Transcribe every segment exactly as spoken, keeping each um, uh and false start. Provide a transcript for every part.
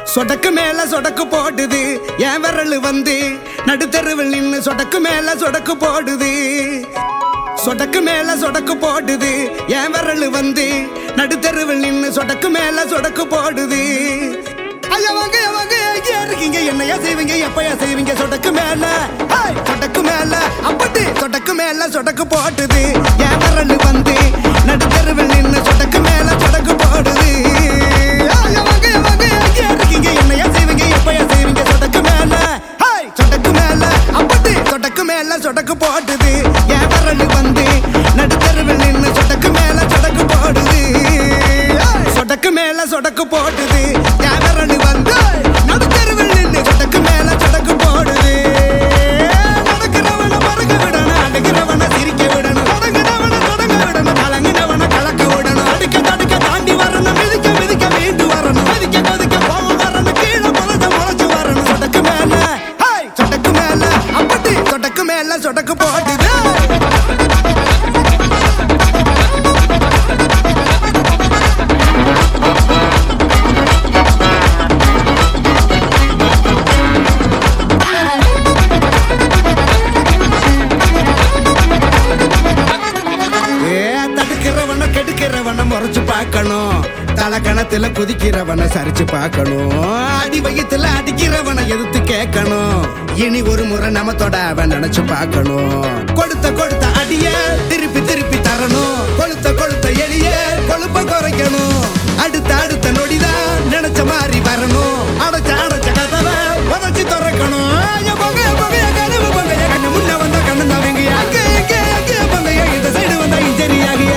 சொடக்கு மேல சொடக்கு போடுது என் விரல் வந்து நடுத்தருவில் நின்னு சொடக்கு மேல சொடக்கு போடுது. சொடக்கு மேல சொடக்கு போடுது என் விரல் வந்து நடுத்தருவில் நின்னு சொடக்கு மேல சொடக்கு போடுது. ஐயா வாங்க வாங்க எங்கேயா இருக்கீங்க, என்னையா செய்வீங்க, எப்பயா செய்வீங்க? சொடக்கு மேல சொடக்கு மேல அப்படி சொடக்கு மேல சொடக்கு போடுது என் விரல் வந்து நடுத்தருவில் நின்னு சொடக்கு மேல சொடக்கு போடுது. ஐயா வாங்க வாங்க எங்கேயா இருக்கீங்க, என்னையா செய்வீங்க, எப்பயா செய்வீங்க? சொடக்கு மேல சொடக்கு மேல அப்படி சொடக்கு மேல சொடக்கு போடுது என் விரல் வந்து நடுத்தருவில் நின்னு சொடக்கு மேல சொடக்கு போடுது. சொடக்கு மேல சொடக்கு போடுது என் விரல் வந்து நடுத்தருவில் நின்னு சொடக்கு மேல சொடக்கு போடுது. நடக்கிறவன மறக்க விடணும், அடிக்கிறவன சிரிக்க விடணும், தொடங்கினவன தொடங்க விடணும், கலங்கினவன கலக்க விடணும், அடிக்க தடுக்க தாண்டி வரணும், மிதிக்க மிதிக்க மீண்டு வரணும், மதிக்க கொதிக்க போக வரணும், கீழே முளைச்ச முளைச்சு வரணும். சொடக்கு மேல சொடக்கு மேல அப்படி சொடக்கு மேல சொடக்கு போடுது. முறைச்சு பார்க்கணும், தலக்கணத்துல குதிக்கிறவன சரிச்சு பார்க்கணும், அடி வயித்துல அடிக்கிறவன எதிர்த்து கேட்கணும், இனி ஒரு முறை நம்ம தொட அவன் நினைச்சு பார்க்கணும். கொடுத்த கொடுத்த அடிய திருப்பி திருப்பி தரணும், கொளுத்த கொளுத்த எளிய கொழுப்ப குறைக்கணும், அடுத்த அடுத்த நொடிதான் நினைச்ச மாதிரி வரணும், அடைச்ச அடைச்ச கதவை உதச்சு திறக்கணும். முன்ன வந்த கண்ணு தவங்க இந்த சைடு வந்தா இன்ஜரியாகிய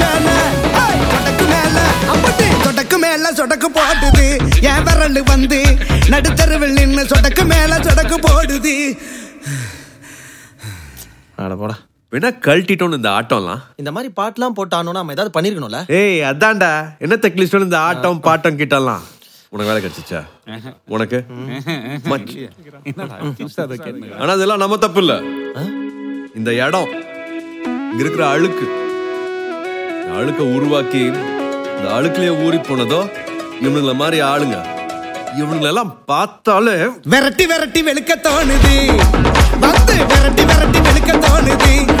சொடக்கு மேல சொடக்கு போடுது என் விரல் வந்து நடுத்தருவில் நின்னு சொடக்கு மேல சொடக்கு போடுது. போடா வேணா கழட்டிட்டோம் இந்த ஆட்டம்லாம். இந்த மாதிரி பாட்டுலாம் போட்டானோன்னா நம்ம ஏதாவது பண்ணிருக்கணும்ல. ஏய் அதான்டா என்ன தெக்லிஸ்டோம் இந்த ஆட்டம் பாட்டம் கிட்டலாம். உனக்கு வேலை கிடைச்சிச்சா? உனக்கு ஆனா இதெல்லாம் நம்ம தப்பு இல்ல. இந்த இடம் இங்க இருக்கிற அழுக்கு அழுக்க உருவாக்கி இந்த அழுக்குலயே ஊறி போனதோ இவனுங்கள மாதிரி ஆளுங்க. இவனுங்களெல்லாம் பார்த்தாலே விரட்டி விரட்டி வெளுக்க தோணுது, வந்து விரட்டி விரட்டி வெளுக்க தோணுது.